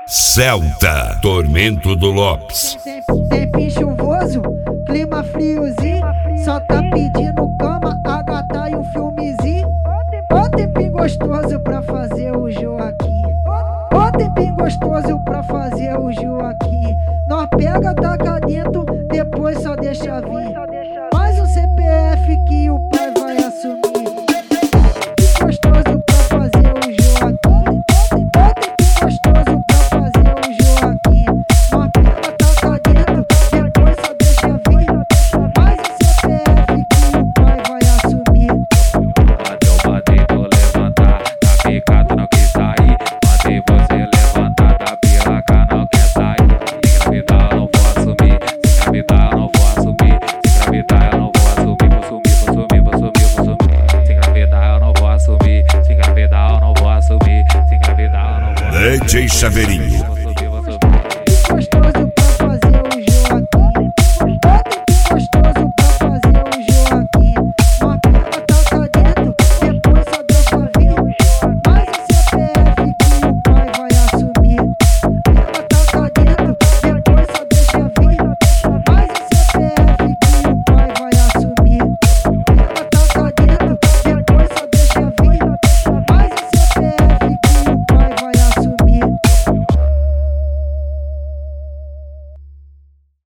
Celta, Tormento do Lopes. Tempo chuvoso, clima friozinho, só tá pedindo cama, a gata e um filmezinho. Ó tempinho gostoso pra fazer o Joaquim. Ó tempinho gostoso pra fazer o Joaquim. Nós pega, taca dentro, depois só deixa vir. Faz um CPF que o pai vai assumir. Gostoso pra fazer o Joaquim. Ó tempinho gostoso pra fazer o Joaquim. Nós pega, taca dentro, depois só deixa vir. Faz um CPF que o pai vai assumir. Bateu, tô levantar, tá picado, não quis sair. Mandei você levantar, da pilaca, não quer sair. Se engravidar eu não vou assumir, se engravidar eu não vou assumir. Se engravidar eu não vou assumir, vou sumir. Se engravidar eu não vou assumir, se engravidar eu não vou assumir. Se engravidar eu não vou assumir. DJ Chaveirinho.